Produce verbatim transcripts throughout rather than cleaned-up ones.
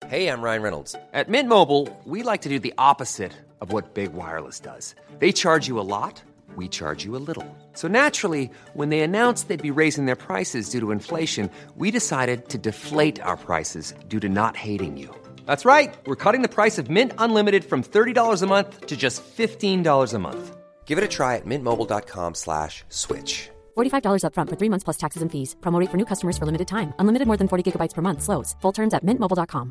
Hey, I'm Ryan Reynolds. At Mint Mobile, we like to do the opposite of what Big Wireless does. They charge you a lot, we charge you a little. So naturally, when they announced they'd be raising their prices due to inflation, we decided to deflate our prices due to not hating you. That's right. We're cutting the price of Mint Unlimited from thirty dollars a month to just fifteen dollars a month. Give it a try at mintmobile.com slash switch. forty-five dollars up front for three months plus taxes and fees. Promo rate for new customers for limited time. Unlimited more than forty gigabytes per month. Slows full terms at mint mobile dot com.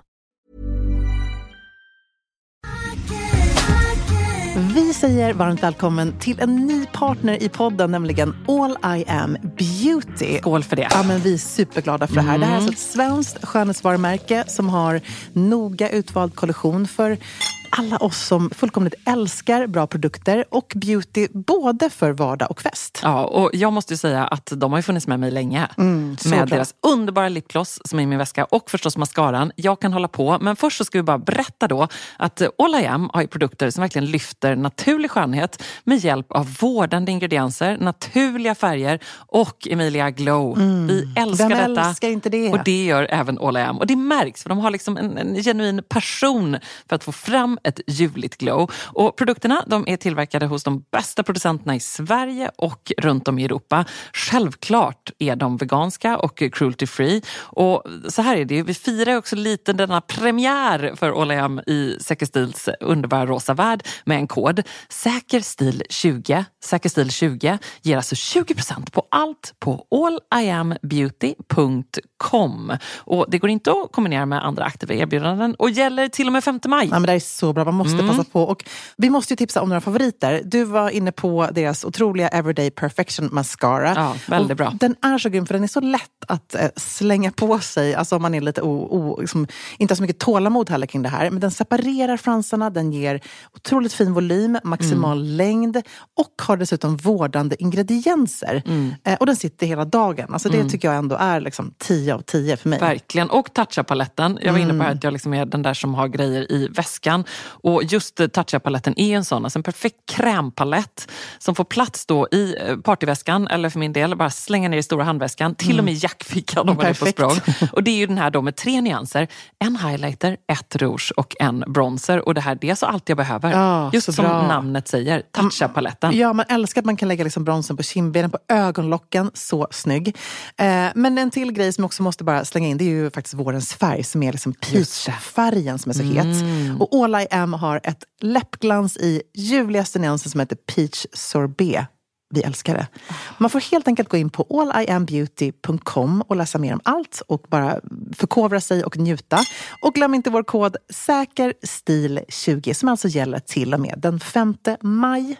Vi säger varmt välkommen till en ny partner i podden, nämligen All I Am Beauty. Skål för det. Ja, men vi är superglada för det här. Mm. Det här är alltså ett svenskt skönhetsvarumärke som har noga utvald kollektion för alla oss som fullkomligt älskar bra produkter och beauty både för vardag och fest. Ja, och jag måste ju säga att de har ju funnits med mig länge. Mm, med bra. Deras underbara lipgloss som är i min väska och förstås mascaran. Jag kan hålla på, men först så ska vi bara berätta då att All I Am har ju produkter som verkligen lyfter naturlig skönhet med hjälp av vårdande ingredienser, naturliga färger och Emilia Glow. Mm. Vi älskar Vem detta. älskar inte det? Och det gör även All I Am. Och det märks, för de har liksom en, en genuin passion för att få fram ett juligt glow. Och produkterna, de är tillverkade hos de bästa producenterna i Sverige och runt om i Europa. Självklart är de veganska och cruelty free. Och så här är det, vi firar också lite denna premiär för All I Am i Säker Stils underbara rosa värld med en kod. Säker Stil tjugo. Säker Stil tjugo ger alltså tjugo procent på allt på all i am beauty punkt com. Och det går inte att kombinera med andra aktiva erbjudanden och gäller till och med femte maj. Ja, men det är så bra, man måste mm. passa på. Och vi måste ju tipsa om några favoriter. Du var inne på deras otroliga Everyday Perfection Mascara. Ja, väldigt bra. Och den är så grym för den är så lätt att eh, slänga på sig. Alltså om man är lite o, o, liksom, inte har så mycket tålamod heller kring det här. Men den separerar fransarna, den ger otroligt fin volym, maximal mm. längd och har dessutom vårdande ingredienser. Mm. Eh, och den sitter hela dagen. Alltså det mm. tycker jag ändå är liksom tio av tio för mig. Verkligen. Och Tatcha-paletten. Jag var inne på här att jag liksom är den där som har grejer i väskan. Och just Tatcha-paletten är en sån, alltså en perfekt krämpalett som får plats då i partyväskan, eller för min del bara slänga ner i stora handväskan, till mm. och med jackfickan om man är på språng. Och det är ju den här då med tre nyanser, en highlighter, ett rouge och en bronzer. Och det här, det är så allt jag behöver. Ja, just som bra. Namnet säger, Tatcha-paletten. Ja, man älskar att man kan lägga liksom bronzen på kindbenen, på ögonlocken, så snygg. Eh, men en till grej som jag också måste bara slänga in, det är ju faktiskt vårens färg som är liksom peach-färgen som är så het. Mm. Och All I Am har ett läppglans i ljuvligaste nyansen som heter Peach Sorbet. Vi älskar det. Man får helt enkelt gå in på all i am beauty punkt com och läsa mer om allt och bara förkovra sig och njuta. Och glöm inte vår kod Säker Stil tjugo som alltså gäller till och med den femte maj.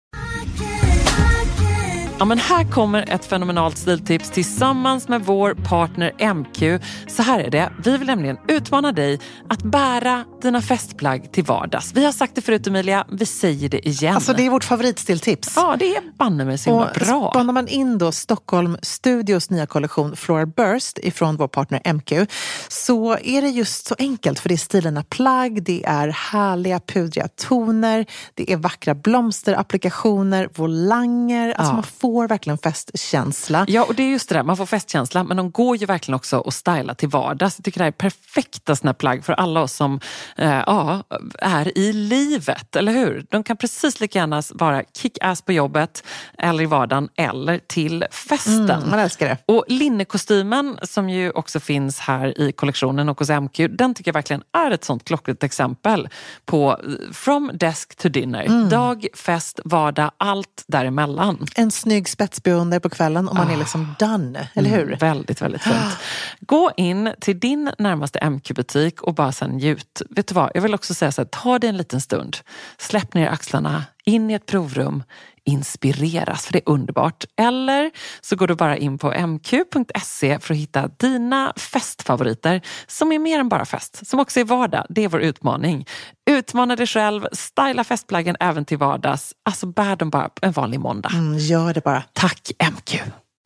Ja, men här kommer ett fenomenalt stiltips tillsammans med vår partner M Q. Så här är det. Vi vill nämligen utmana dig att bära dina festplagg till vardags. Vi har sagt det förut, Emilia. Vi säger det igen. Alltså det är vårt favoritstiltips. Ja, det är banne mig så himla bra. Spanar man in då Stockholm Studios nya kollektion Floral Burst ifrån vår partner M Q, så är det just så enkelt. För det är stilarna plagg, det är härliga pudriga toner, det är vackra blomsterapplikationer, volanger. Alltså ja. Man får får verkligen festkänsla. Ja, och det är just det där. Man får festkänsla, men de går ju verkligen också att styla till vardags. Jag tycker det här är perfekta såna plagg för alla oss som eh, ja, är i livet, eller hur? De kan precis lika gärna vara kick-ass på jobbet eller i vardagen eller till festen. Mm, man älskar det. Och linnekostymen som ju också finns här i kollektionen och hos M Q, den tycker jag verkligen är ett sånt klockrent exempel på from desk to dinner. Mm. Dag, fest, vardag, allt däremellan. En snygg spetsbeundrar på kvällen och man ah. är liksom done, eller hur? Mm, väldigt, väldigt fint. Gå in till din närmaste M Q-butik och bara sen njut. Vet du vad, jag vill också säga så här, ta dig en liten stund. Släpp ner axlarna, in i ett provrum, inspireras, för det är underbart. Eller så går du bara in på m q punkt se för att hitta dina festfavoriter som är mer än bara fest, som också är vardag. Det är vår utmaning. Utmana dig själv, styla festplaggen även till vardags. Alltså bär dem bara en vanlig måndag. Mm, gör det bara. Tack M Q.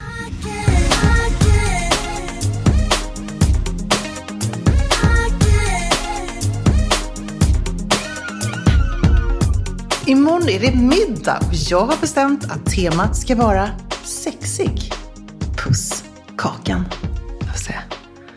Imorgon är det middag. Jag har bestämt att temat ska vara sexig. Puss, kakan. Jag ser.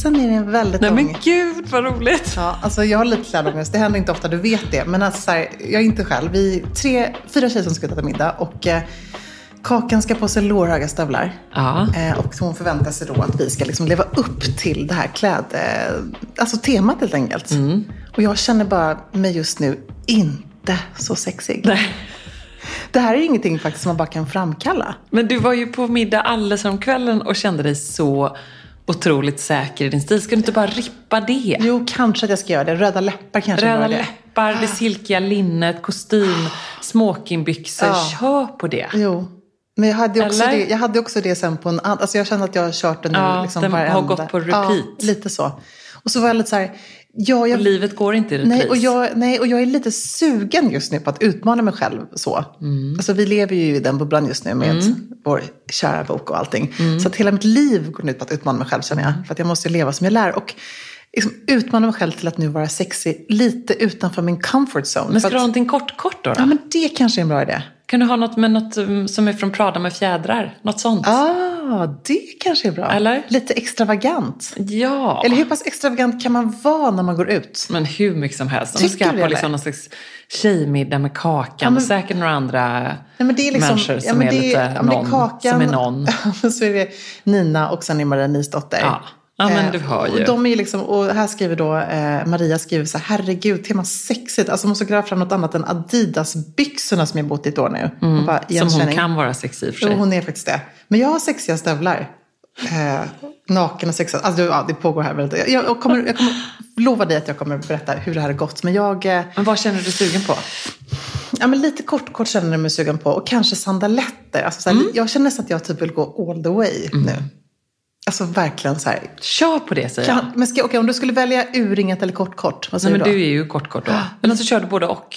sen är det en väldigt Nej lång... men gud vad roligt. Ja, alltså jag har lite klädångest. Det händer inte ofta, du vet det. Men alltså så här, jag är inte själv. Vi är tre, fyra tjejer som ska äta middag. Och eh, Kakan ska på sig lårhöga stövlar. Ja. Eh, och hon förväntar sig då att vi ska liksom leva upp till det här kläd... Eh, alltså temat helt enkelt. Mm. Och jag känner bara mig just nu inte så sexig. Nej. Det här är ingenting faktiskt som man bara kan framkalla. Men du var ju på middag alldeles om kvällen och kände dig så otroligt säker i din stil. Ska du inte bara rippa det? Jo, kanske att jag ska göra det. Röda läppar kanske. Röda det. läppar, det silkiga linnet, kostym, smokingbyxor. Ja. Kör på det. Jo. Men jag hade också Eller? det, jag hade också det sen på en annan... Alltså jag kände att jag har kört den nu. Ja, liksom den varenda. har gått på repeat. Ja, lite så. Och så var jag lite så här... Ja, jag, Och livet går inte i repris. nej, och jag, nej, och jag är lite sugen just nu på att utmana mig själv så. Mm. Alltså vi lever ju i den bubblan just nu med mm. vår kära bok och allting. Mm. Så att hela mitt liv går ut på att utmana mig själv, känner jag. För att jag måste leva som jag lär. Och liksom utmana mig själv till att nu vara sexig lite utanför min comfort zone. Men ska att, du ha någonting kort, kort då, då? Ja, men det kanske är en bra idé. Kan du ha något med något som är från Prada med fjädrar? Något sånt? Ah, det kanske är bra. Eller? Lite extravagant. Ja. Eller hur pass extravagant kan man vara när man går ut? Men hur mycket som helst. Om du Tycker ska du på det, liksom någon slags tjejmiddag med Kakan. Ja, men- och säkert några andra Nej, men det är liksom, människor som men är det, lite ja, men det är någon. Kakan, Som är någon. så är det Nina och sen är Maria Nisdotter. Ja. Ja, men du hör ju. Och, de är liksom, och här skriver då eh, Maria skriver så här: herregud, tema sexigt. Alltså måste gräva fram något annat än Adidas-byxorna som jag bott i ett år nu. Mm. Bara, Som hon kan vara sexig i för sig. Jo, hon är faktiskt det. Men jag har sexiga stövlar. Eh, naken och sexiga. Alltså ja, det pågår här väldigt. Jag, jag, kommer, jag kommer lova dig att jag kommer berätta hur det här har gått. Men jag... Eh, Men vad känner du sugen på? Ja, men lite kort, kort känner jag mig sugen på. Och kanske sandaletter. Alltså, så här, Mm. Jag känner nästan att jag typ vill gå all the way Mm. nu. Alltså verkligen så här. Kör på det, säger jag. Kan, men ska, okay, om du skulle välja urringat eller kort, kort. Vad Nej, säger men du då? du är ju kort, kort då. Eller så kör du både och.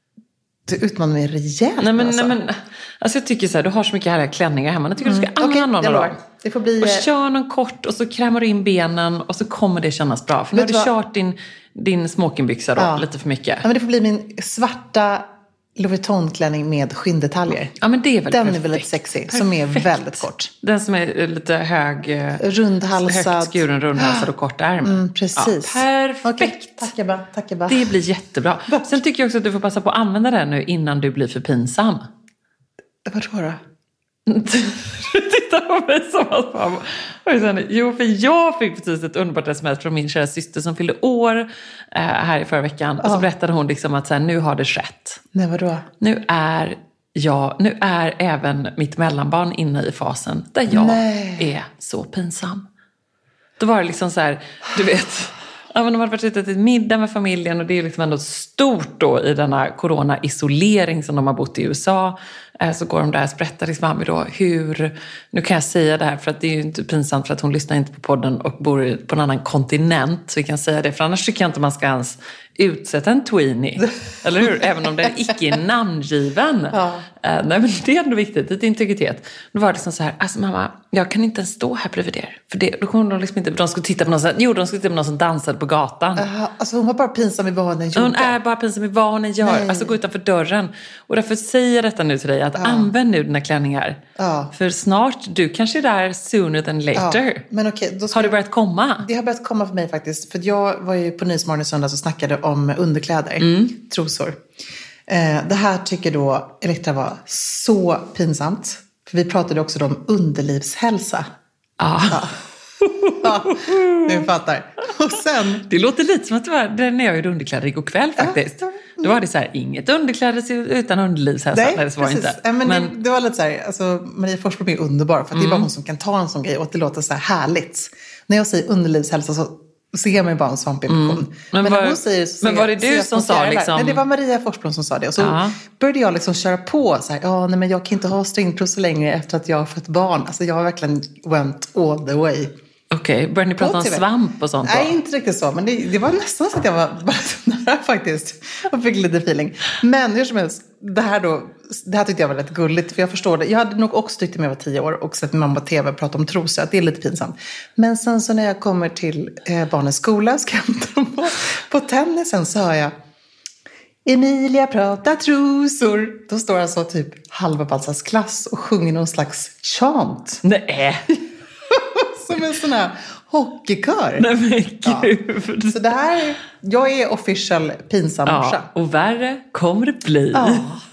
Du utmanar mig rejält. Nej, men, alltså. nej, men alltså jag tycker så här, du har så mycket härliga klänningar hemma. Jag tycker du ska använda Okej, någon jag av lovar. dem. Det får bli... Och eh, kör någon kort och så krämar du in benen och så kommer det kännas bra. För nu har Vet du du vad? kört din, din smokingbyxa då, Ja. lite för mycket. Ja, men det får bli min svarta Louis Vuitton-klänning med skinndetaljer. Ja, men det är väl Den perfekt. är väldigt sexig, som är Perfekt. väldigt kort. Den som är lite hög, eh, Rundhalsad. högt skuren, rundhalsad och kort ärm. Mm, precis. Ja, perfekt. Okej, tack Ebba, tack Ebba. Det blir jättebra. Sen tycker jag också att du får passa på att använda den nu innan du blir för pinsam. Vadå då? Du tittar på mig som att fan... Oj, sen, jo, för jag fick precis ett underbart sms från min kära syster som fyllde år eh, här i förra veckan. Och så berättade hon liksom att så här, nu har det skett. Nej, vadå? Nu är jag, nu är även mitt mellanbarn inne i fasen där jag Nej. är så pinsam. Då var det liksom så här, du vet... Ja, men de hade varit ute till middag med familjen och det är liksom ändå stort då i denna corona-isolering som de har bott i U S A. Så går de där och berättar liksom Mami då hur, nu kan jag säga det här för att det är ju inte pinsamt för att hon lyssnar inte på podden och bor på en annan kontinent. Så vi kan säga det, för annars tycker jag inte man ska ens utsätta en tweenie. Eller hur? Även om den icke är namngiven. Ja. Nej, men det är ändå viktigt, lite integritet. Då var det liksom så här, alltså mamma, jag kan inte ens stå här bredvid er. För det, då kommer de liksom inte, de skulle titta på någon som, jo de skulle titta på någon som dansade på gatan. Uh, alltså hon var bara pinsam i vad hon gjorde. Hon är bara pinsam i vad hon gör. Nej. Alltså gå utanför dörren. Och därför säger jag detta nu till dig, att Ja. använd nu dina klänningar. Ja. För snart, du kanske är där sooner than later. Ja, men okej, då ska Har det börjat komma? Det har börjat komma för mig faktiskt. För jag var ju på Nyhetsmorgon i söndags och snackade om underkläder. Mm. Trosor. Eh, det här tycker då Elektra var så pinsamt. För vi pratade också då om underlivshälsa. Ja. Ja, du fattar. Och sen... Det låter lite som att det var det när jag gjorde underkläder igår kväll faktiskt. Ja. Då var det så här, inget underkläder utan underlivshälsa. Nej, Nej, det var precis. inte. Ja, men Men, det, det var lite så här, alltså Maria Forsblom är underbar. För att det är bara hon som kan ta en sån grej och att det låter så här härligt. När jag säger underlivshälsa så ser man ju bara en svampinfektion. Mm. Men Men var- när hon säger så men ser- var det du ser jag som små sa fjärilar. liksom- Nej, det var Maria Forsblom som sa det. Och så Ja. började jag liksom köra på så här, ja nej men jag kan inte ha stringtrosor längre efter att jag har fått barn. Alltså jag har verkligen went all the way. Okej, började ni prata På om T V. svamp och sånt då? Nej, inte riktigt så. Men det, det var nästan så att jag var bara så nära faktiskt. Och fick lite feeling. Men hur som helst, det här då, det här tyckte jag var rätt gulligt. För jag förstår det. Jag hade nog också tyckt när jag var tio år och sett min mamma på tv prata om trosor. Att det är lite pinsamt. Men sen så när jag kommer till eh, barnens skola, ska jag hämta dem på, på tennisen, så hör jag Emilia pratar trosor. Då står alltså typ halva Balsas klass och sjunger någon slags chant. Nej. Som en sån här hockeykör. Nej men gud. Ja. Så det här, jag är official pinsam morsa. Ja, och värre kommer det bli. Ja.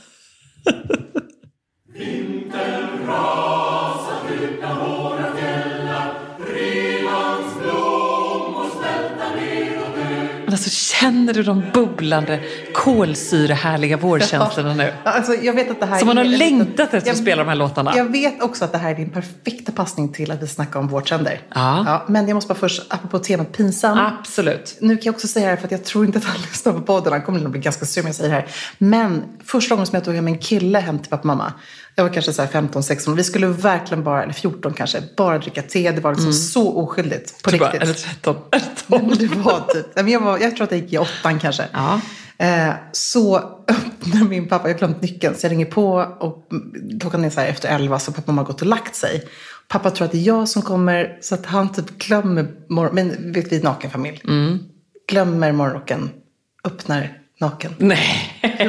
Alltså, känner du de bubblande, kolsyrehärliga vårkänslorna nu? Alltså, jag vet att det här som man har är längtat efter jag, att spela de här låtarna. Jag vet också att det här är din perfekta passning till att vi snackar om vårtänder. Ja. Ja, men jag måste bara först, apropå temat pinsam. Absolut. Nu kan jag också säga det här för att jag tror inte att han lyssnar på podden. Han kommer nog bli ganska sur om jag säger det här. Men första gången som jag tog hem en kille hem till pappa och mamma. Jag var kanske så här femton sexton. Vi skulle verkligen bara, eller fjorton kanske, bara dricka te. Det var liksom mm. så oskyldigt. På du riktigt. Bara, eller tretton. Nej, men det var typ, jag, var, jag tror att jag gick i åttan kanske. Ja. Eh, så öppnar min pappa, jag har glömt nyckeln. Så jag ringer på och klockan är så här efter elva. Så pappa och mamma har gått och lagt sig. Pappa tror att det är jag som kommer. Så att han typ glömmer, mor- men vet vi är naken familj. Mm. Glömmer morgonrocken, öppnar naken. Nej,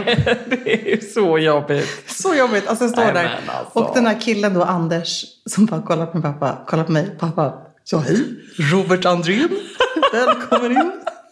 det är så jobbigt. Så jobbigt, alltså jag står Nej, där. alltså. Och den här killen då, Anders, som bara kollar på min pappa, kollar på mig. Pappa, ja hej, Robert Andrén, välkommen in.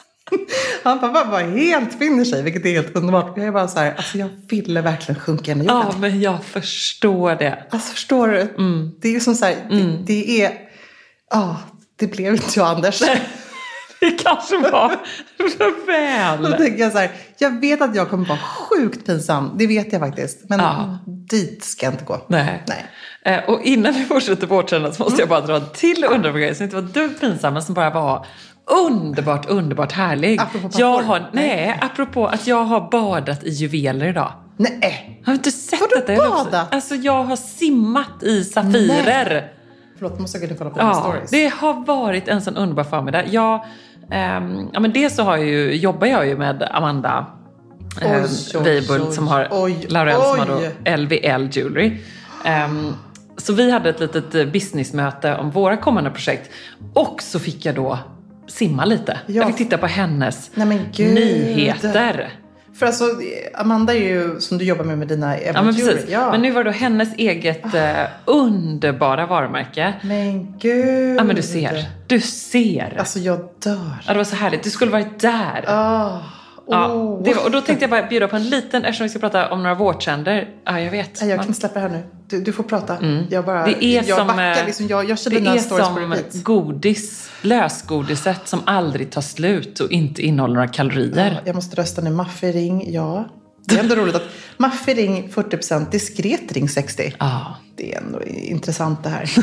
Han pappa bara helt finner sig, vilket är helt underbart. Jag är bara så här, alltså jag ville verkligen sjunka in i jorden. Ja, men jag förstår det. Alltså förstår du? Mm. Det är ju som så här, det, mm. det är, ja, ah, det blev inte jag Anders. Det kanske var för väl. Då tänker jag så här, jag vet att jag kommer vara sjukt pinsam. Det vet jag faktiskt. Men ja. dit ska jag inte gå. Nej. Nej. Eh, och innan vi fortsätter vårdkänna så måste jag bara dra till underbar grej som inte var du pinsam men som bara var underbart, underbart härlig. Apropå jag har, nej, apropå att jag har badat i juveler idag. Nej. Har du inte sett har detta? Har du badat? Alltså jag har simmat i safirer. Nej. Förlåt, måste jag gå kolla på ja, dina stories. Det har varit en sån underbar förmiddag. Jag, ähm, ja men dels så har jag ju, jobbar jag ju med Amanda ähm, Weibull som har oj, Laurel oj. som har då L V L Jewelry. Ähm, så vi hade ett litet businessmöte om våra kommande projekt. Och så fick jag då simma lite. Ja. Jag fick titta på hennes Nej, men Gud. nyheter. För alltså, Amanda är ju som du jobbar med med dina ja, men precis. Ja. Men nu var det då hennes eget ah. eh, underbara varumärke. Men gud. Ja, men du ser. Du ser. Alltså, jag dör. Ja, det var så härligt. Du skulle varit där. Ah. Ja, det var, och då tänkte jag bara bjuda på en liten, eftersom vi ska prata om några vårdtänder. Ja, jag vet. Jag kan släppa det här nu. Du, du får prata. Mm. Jag bara, det är jag som, backar liksom. Jag, jag det är som godis, lösgodiset som aldrig tar slut och inte innehåller några kalorier. Ja, jag måste rösta nu. Maffering, ja. Det är ändå roligt att maffering fyrtio procent, diskret ring sextio. Ja. Det är ändå intressant det här.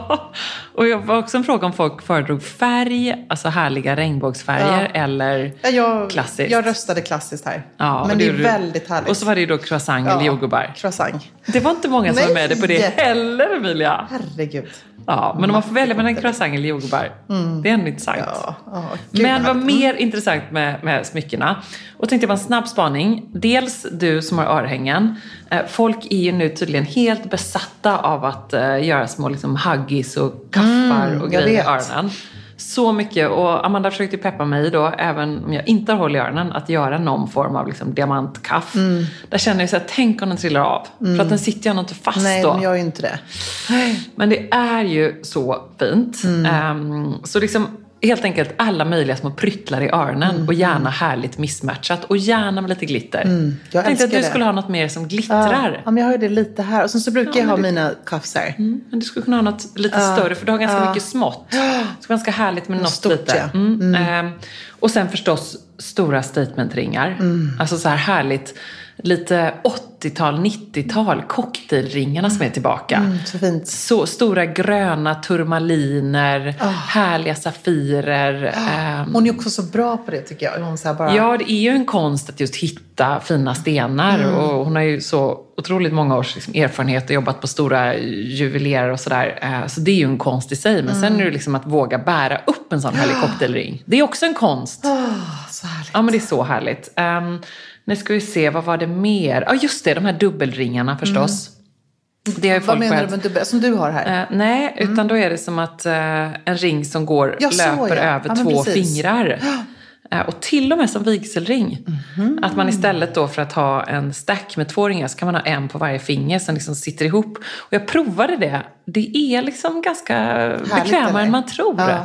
Och jag var också en fråga om folk föredrog färg, alltså härliga regnbågsfärger ja. eller ja, jag, klassiskt. Jag röstade klassiskt här. Ja, men det är du, väldigt härligt. Och så var det ju då croissant ja, eller jordgubbar. Croissant. Det var inte många som Nej. var med dig på det heller, Emilia. Herregud. Ja, men om man får välja mellan croissant eller jordgubbar. Mm. Det är ändå intressant. Ja, oh, Gud, men vad mer mm. intressant med, med smyckena. Och tänkte jag bara en snabb spaning. Dels du som har örhängen. Folk är ju nu tydligen helt besatta av att uh, göra små liksom, haggis och kaffar mm, och grejer i öronen. Så mycket. Och Amanda försökte peppa mig då, även om jag inte har håll i öronen, att göra någon form av liksom, diamantkaff. Mm. Där känner jag så här, tänk om den trillar av. Mm. För att den sitter ju inte fast Nej, då. Nej, jag gör ju inte det. Men det är ju så fint. Mm. Um, så liksom... Helt enkelt alla möjliga små pryttlar i öronen mm. och gärna härligt missmatchat och gärna med lite glitter. Mm. Jag tänkte att du det. skulle ha något mer som glittrar. Ja, men jag har ju det lite här. Och sen så brukar ja, jag ha du... mina kaffsar. Mm. Men du skulle kunna ha något lite uh, större för du har ganska uh. mycket smått. Så det är ganska härligt med något stort, lite. Ja. Mm. Mm. Um, och sen förstås stora statementringar. Mm. Alltså så här härligt. Lite åttiotal, nittiotal cocktailringarna som är tillbaka. Mm, så fint. Så stora gröna turmaliner, oh. härliga safirer. Oh. Um, hon är också så bra på det tycker jag. Hon så här bara... Ja, det är ju en konst att just hitta fina stenar. Mm. Och hon har ju så otroligt många års liksom, erfarenhet och jobbat på stora juveler och sådär. Uh, så det är ju en konst i sig. Men mm. sen är det liksom att våga bära upp en sån härlig cocktailring. Det är också en konst. Oh, så härligt. Ja, men det är så härligt. Um, Nu ska vi se, vad var det mer? Ja, just det, de här dubbelringarna förstås. Mm. Det har vad menar du med dubbel? Som du har här? Uh, nej, mm. utan då är det som att uh, en ring som går, löper över ja, två fingrar. Och till och med som vigselring. Mm-hmm. Att man istället då för att ha en stack med två ringar så kan man ha en på varje finger som liksom sitter ihop. Och jag provade det. Det är liksom ganska härligt, bekvämare än man tror. Ja.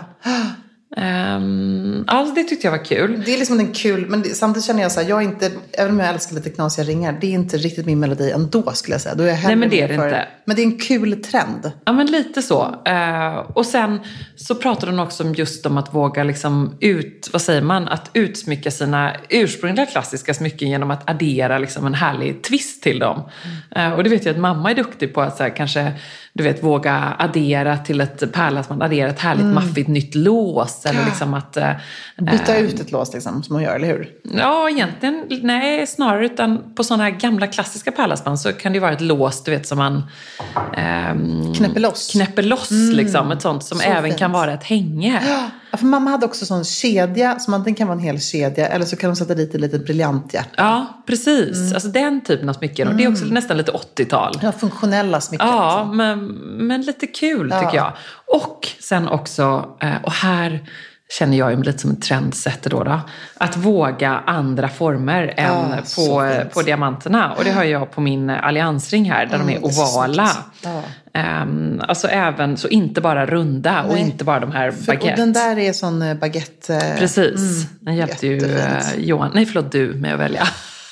Um, alltså det tyckte jag var kul. Det är liksom en kul, men samtidigt känner jag så här, jag är inte, även om jag älskar lite knasiga ringar, det är inte riktigt min melodi ändå skulle jag säga. Då är jag Nej, men det är det för, inte. Men det är en kul trend. Ja, men lite så. Uh, och sen så pratade hon också om just om att våga liksom ut, vad säger man, att utsmycka sina ursprungliga klassiska smycken genom att addera liksom en härlig twist till dem. Mm. Uh, och det vet jag att mamma är duktig på att så här, kanske, du vet, våga addera till ett pärlasband, addera ett härligt mm. maffigt nytt lås. Eller liksom att, äh, byta ut ett lås liksom, som man gör, eller hur? Ja, egentligen, nej, snarare utan på sådana här gamla klassiska pärlasband så kan det ju vara ett lås, du vet, som man ähm, knäpper loss. Knäpper loss mm. liksom, ett sånt som så även fint. Kan vara ett hänge. Ja, för mamma hade också sån kedja, som antingen kan vara en hel kedja eller så kan de sätta dit ett litet briljanthjärta. Ja, precis. Mm. Alltså den typen av smycken. Och det är också mm. nästan lite åttiotal. Ja, funktionella smycken. Ja, liksom. men, men lite kul ja. Tycker jag. Och sen också, och här känner jag ju lite som en trendsätter då, då. Att våga andra former än ja, på, på diamanterna. Och det har jag på min alliansring här, där mm, de är ovala. Ja. Um, alltså även, så inte bara runda. Nej. Och inte bara de här baguette. Och den där är sån baguette. Precis, mm, den hjälpte ju uh, Johan. Nej, förlåt, du med att välja.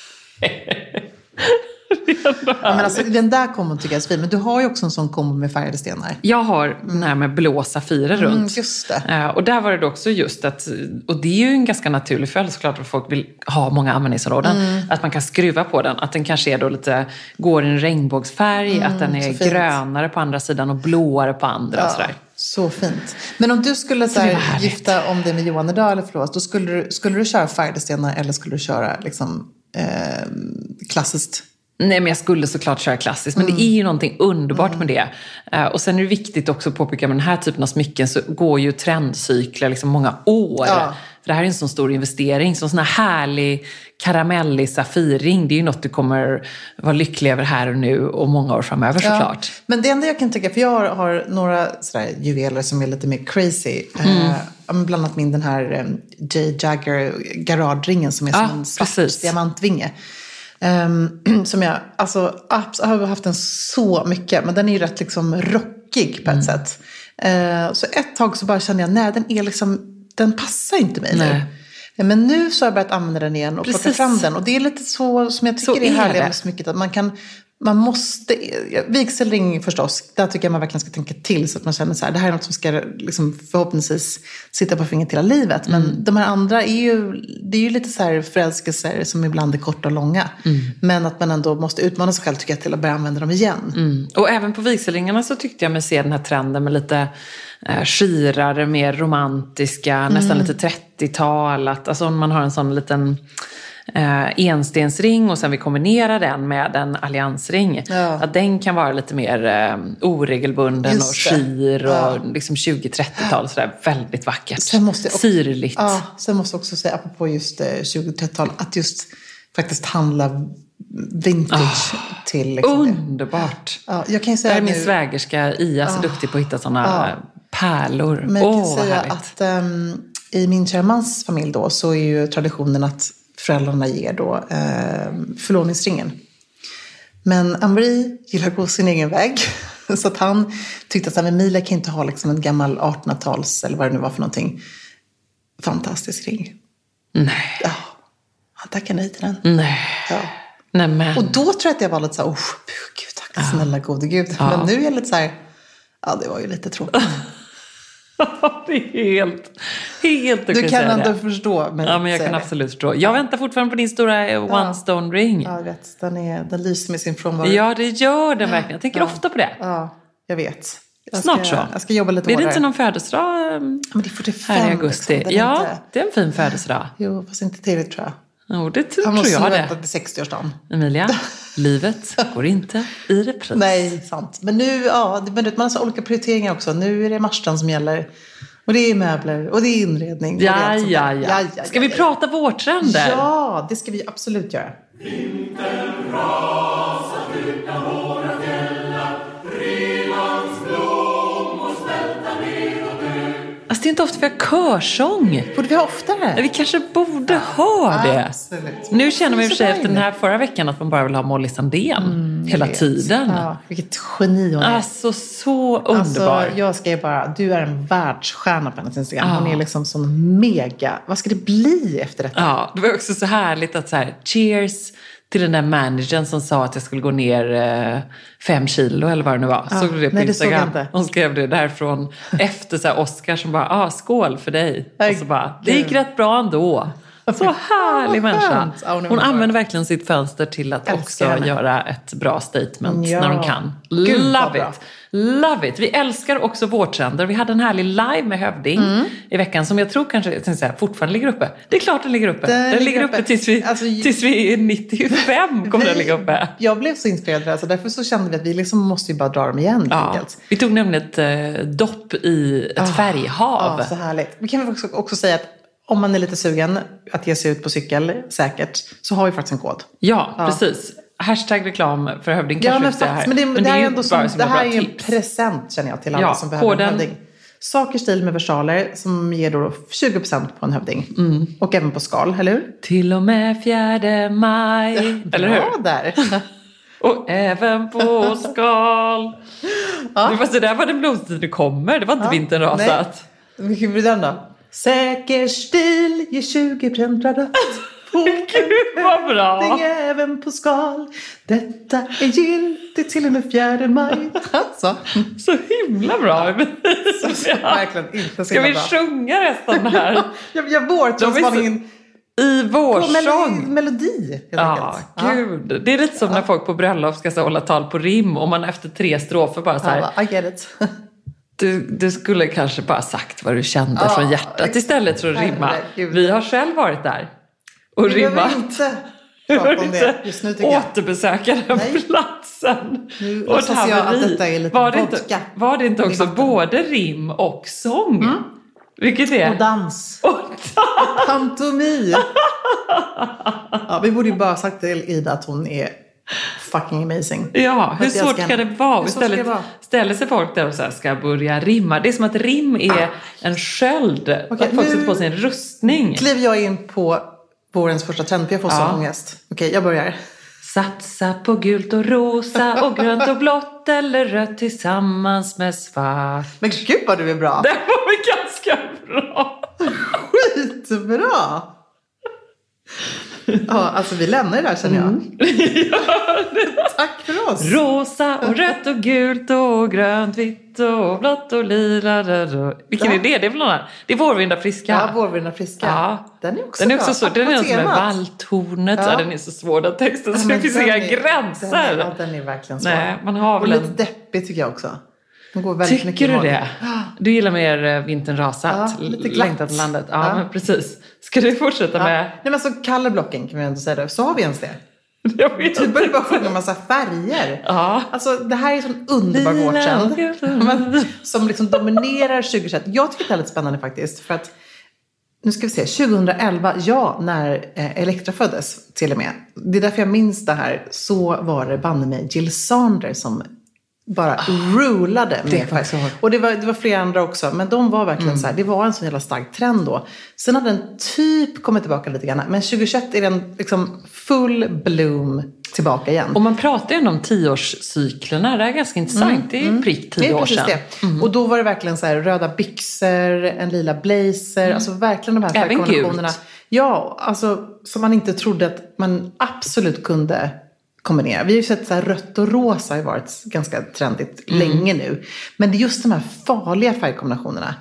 Ja, men alltså, den där kombon tycker jag är fin. Men du har ju också en sån kombo med färgade stenar. Jag har mm. den här med blå safirer runt. Mm, just det. Uh, och där var det då också just att, och det är ju en ganska naturlig följd såklart att folk vill ha många användningsområden. Mm. Att man kan skruva på den. Att den kanske är då lite, går i en regnbågsfärg. Mm, att den är grönare på andra sidan och blåare på andra. Ja. Och sådär. Så fint. Men om du skulle så här, gifta om det med Johan idag eller förlåt, då skulle du, skulle du köra färgade stenar eller skulle du köra liksom, eh, klassiskt? Nej, men jag skulle såklart köra klassiskt. Men mm. det är ju någonting underbart mm. med det. Uh, och sen är det viktigt också att påpeka med den här typen av smycken så går ju trendcykler liksom många år. Ja. För det här är en sån stor investering. Så en sån här härlig karamellig safirring, det är ju något du kommer vara lycklig över här och nu och många år framöver såklart. Ja. Men det enda jag kan tycka, för jag har, har några sådär juveler som är lite mer crazy. Mm. Uh, bland annat min den här um, J. Jagger garageringen som är som ja, en svart precis. Diamantvinge. Um, som jag, alltså, jag har haft den så mycket, men den är ju rätt liksom rockig på ett mm. sätt. Uh, så ett tag så bara kände jag, nej, den är liksom, den passar inte mig nej. Nu. Men nu så har jag börjat använda den igen och plocka fram den. Och det är lite så som jag tycker så är, är härligt med smycket, att man kan, man måste, vigselring förstås, där tycker jag man verkligen ska tänka till så att man känner så här, det här är något som ska liksom förhoppningsvis sitta på fingret hela livet. Men mm. de här andra är ju, det är ju lite så här förälskelser som ibland är korta och långa. Mm. Men att man ändå måste utmana sig själv tycker jag till att börja använda dem igen. Mm. Och även på vigselringarna så tyckte jag mig se den här trenden med lite eh, skirare, mer romantiska, mm. nästan lite trettiotal. Att, alltså om man har en sån liten Eh, enstensring och sen vi kombinerar den med en alliansring. Ja. Att den kan vara lite mer eh, oregelbunden och skir och ja. Liksom tjugo-trettiotal sådär, väldigt vackert. Sen måste jag också, syrligt. Ja, sen måste jag också säga apropå just eh, tjugo-trettiotal att just faktiskt handla vintage oh, till liksom underbart. Ja, jag kan ju säga där är min nu, svägerska Ia så oh, duktig på att hitta sådana oh, pärlor. Men jag kan oh, säga härligt. Att um, i min kära mans familj då så är ju traditionen att föräldrarna ger då eh, förlovningsringen. Men Ann-Marie gillar att gå sin egen väg. Så att han tyckte att Emilia kan inte ha liksom en gammal artonhundratals eller vad det nu var för någonting. Fantastisk ring. Nej. Ja, han tackar nej till den. Nej. Ja. Nej men. Och då tror jag att jag var lite så här, oh, gud tack ja. Snälla gode gud. Ja. Men nu är jag lite så här, ja det var ju lite tråkigt. Det är helt, helt du kan ändå förstå. Men ja, men jag kan det. Absolut förstå. Jag väntar fortfarande på din stora one ja. Stone ring. Ja, jag vet. Den, är, den lyser med sin frånvaro. Ja, det gör den verkligen. Jag tänker ja. ofta på det. Ja, jag vet. Jag Snart ska, så. Jag ska jobba lite hårdare. Blir det hårdare. inte någon födelsedag men det är fyrtiofem, här i augusti? Liksom. Ja, inte... det är en fin födelsedag. Jo, fast inte tillräckligt tror jag. Jo, det tror, Han tror jag det. Han måste vänta till sextioårsdagen. Emilia, livet går inte i repris. Nej, sant. Men nu, ja, man har så olika prioriteringar också. Nu är det Marstrand som gäller. Och det är möbler och det är inredning. Ja, det är ja, ja, ja, ja. Ska vi ja, prata vårtrender? Ja, det ska vi absolut göra. Vintern rasar utan våra fjällar, Relands blommor smälta ner och dö. Alltså det är det är inte ofta vi har körsång. Borde vi ha oftare? Vi kanske borde ha det. Absolut. Nu känner man ju för sig efter den här förra veckan att man bara vill ha Molly Sandén mm, hela vet. tiden. Ja, vilket geni hon är. Alltså så underbar. Alltså, jag ska ju bara, du är en världsstjärna på hennes Instagram. Hon ja. är liksom sån mega, vad ska det bli efter detta? Ja, det var också så härligt att så här, cheers till den där managern som sa att jag skulle gå ner eh, fem kilo eller vad det nu var. Ja, såg du det på nej, Instagram? Det hon skrev det därifrån efter så här, Oscar som bara, ah, skål för dig. Nej, och så bara, det gick rätt bra ändå. Så härlig människa. Hon använder verkligen sitt fönster till att också henne. göra ett bra statement ja. när hon kan. Gud, Love it. Love it. Vi älskar också vårtrender. Vi hade en härlig live med Hövding mm. i veckan som jag tror kanske jag säga, fortfarande ligger uppe. Det är klart den ligger uppe. Den, den ligger uppe, uppe tills, vi, alltså, tills vi är nittiofem kommer vi, den ligga uppe. Jag blev så inspirerad alltså, därför så kände vi att vi liksom måste ju bara dra dem igen. Ja. Vi tog nämligen ett eh, dopp i ett oh, färghav. Ja, så härligt. Vi kan också, också säga att om man är lite sugen att ge sig ut på cykel, säkert, så har vi faktiskt en kod. Ja, ja. precis. Hashtag reklam för Hövding kanske ja, men, det här. Men det, men det, det är ändå som, som det här är en tips. present känner jag till alla ja, som behöver koden... en Hövding. Saker stil med versaler som ger då tjugo procent på en Hövding. Mm. Och även på skal, eller hur? Till och med fjärde maj. Eller hur? Ja, där. Och även på skal. Ja. Det, fast det där var den blomstid det kommer. Det var inte ja. vintern rasat. Vilken blir den då? Säker stil ger tjugo procent rabatt. Gud vad bra. Det är även på skal. Detta är giltigt till och med fjärde maj. Alltså. Så himla bra. Så, så, verkligen inte så Ska vi bra. sjunga resten här? jag jag vårtransvarningen i vårsång. Melodi. Ja, gud. Det är lite som ja. när folk på bröllop ska så hålla tal på rim och man efter tre strofer bara så här. Ja, I get it. Du, du skulle kanske bara sagt vad du kände ja, från hjärtat exakt. istället för att rimma. Vi har själv varit där och vi rimmat. Inte prata om det just nu, tycker jag. Återbesöka den Nej. platsen. Nu och jag att detta är lite var det inte, var det inte också både rim och sång? Mm. Vilket är? Och dans. Och dans. Pantomi. Ja, vi borde ju bara sagt till Ida att hon är fucking amazing. Ja, hur svårt ska det vara? Istället ställer sig folk där och så här, ska börja rimma. Det är som att rim är en sköld. Okay, att folk sätter på sig en rustning. Kliver jag in på vårens första trend, för jag får ja. sån ångest. Okej, okay, jag börjar. Satsa på gult och rosa och grönt och blått eller rött tillsammans med svart. Men gud vad du är bra. Det var väl ganska bra. Skitbra. Ja, alltså vi lämnar det där känner jag. Mm. Tack för oss. Rosa och rött och gult och grönt, vitt och blått och lila. Vilken ja. är det? Det är väl någon här. Det är vårvinda friska. Ja, vårvinda friska. Ja. Den är också den är bra. också så, den är som med valltornet. Ja. Den är så svår den texten. Ja, så det finns inga är, gränser. Den är, ja, den är verkligen svår. Nej, man har väl och en... lite deppig tycker jag också. Den går väldigt Tycker du det? Du gillar mer vintern rasat? Ja, lite glatt. Längtat till landet. Ja, ja, men precis. Ska du fortsätta ja. med... Nej, men så colorblocking kan vi ändå säga det. Så har vi ens det. Jag vet du börjar bara sjunga en massa färger. Ja. Alltså det här är en sån underbar vårtrend. Som liksom dominerar tjugohundratjugoett. Jag tycker det är lite spännande faktiskt. För att, nu ska vi se, tjugohundraelva, ja, när Elektra föddes till och med. Det är därför jag minns det här. Så var det banne med Jill Saunders som... bara oh, rulade med färg. Och det var, det var flera andra också. Men de var verkligen mm. så här. Det var en sån jävla stark trend då. Sen har den typ kommit tillbaka lite grann. Men tjugohundratjugoett är den liksom full bloom tillbaka igen. Och man pratar ju om tioårscyklerna. Det är ganska intressant. Mm. Det är ju prick tio år sedan. Det. Mm. Och då var det verkligen så här röda byxor, en lila blazer. Mm. Alltså verkligen de här färgkombinationerna. Ja, alltså som man inte trodde att man absolut kunde kombinera. Vi har ju sett så här rött och rosa har varit ganska trendigt mm. länge nu. Men det är just de här farliga färgkombinationerna.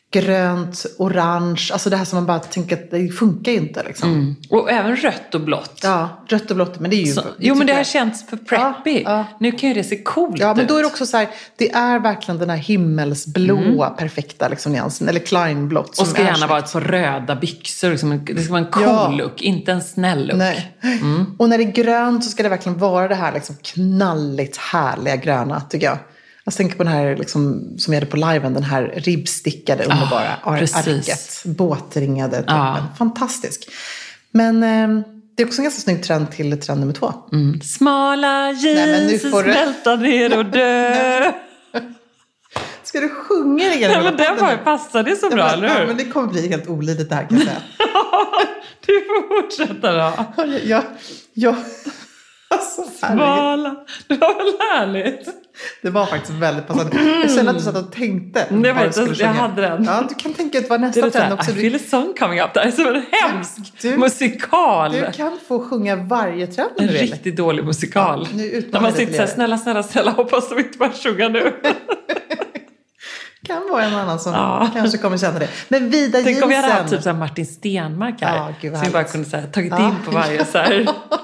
Grönt, orange. Alltså det här som man bara tänker att det funkar ju inte. Liksom. Mm. Och även rött och blått. Ja, rött och blått. Men det är ju... Så, jo, men det har känts för preppy. Ja, ja. Nu kan ju det se coolt Ja, men ut. då är det också så här... Det är verkligen den här himmelsblåa mm. perfekta liksom, nyansen. Eller Kleinblått. Och ska gärna vara ett par röda byxor. Liksom, det ska vara en cool ja. look. Inte en snäll look. Nej. Mm. Och när det är grönt så ska det verkligen vara det här liksom, knalligt härliga gröna, tycker jag. Jag tänker på den här liksom, som jag hade på liven, den här ribbstickade underbara ah, arket, båtringade toppen. Ah. Fantastisk. Men eh, det är också en ganska snygg trend till trend nummer två. Mm. Smala jeans, smälta ner och dö. Ska du sjunga det? Ja, men det var, passade så bra, ja, men, eller hur? Ja, men det kommer bli helt olidligt det här, kan jag säga. Du får fortsätta då. Jag, jag, jag, alltså, Svala. Det var väl härligt? Det var faktiskt väldigt passande. Jag kände att du satt och tänkte. Det var inte, jag hade den. Ja, du kan tänka ut vad nästa trend också. I feel a song coming up. Det är så en hemsk du, musikal. Du kan få sjunga varje trend. En riktigt dålig musikal. Ja, när man sitter så här, snälla, snälla, snälla, hoppas de inte bara sjunga nu. Kan vara en annan som ja. kanske kommer känna det. Men Vida Tänk Jensen. om vi hade haft typ så här Martin Stenmark här. Ja, gud, så vi bara kunde så här, tagit ja. in på varje så här.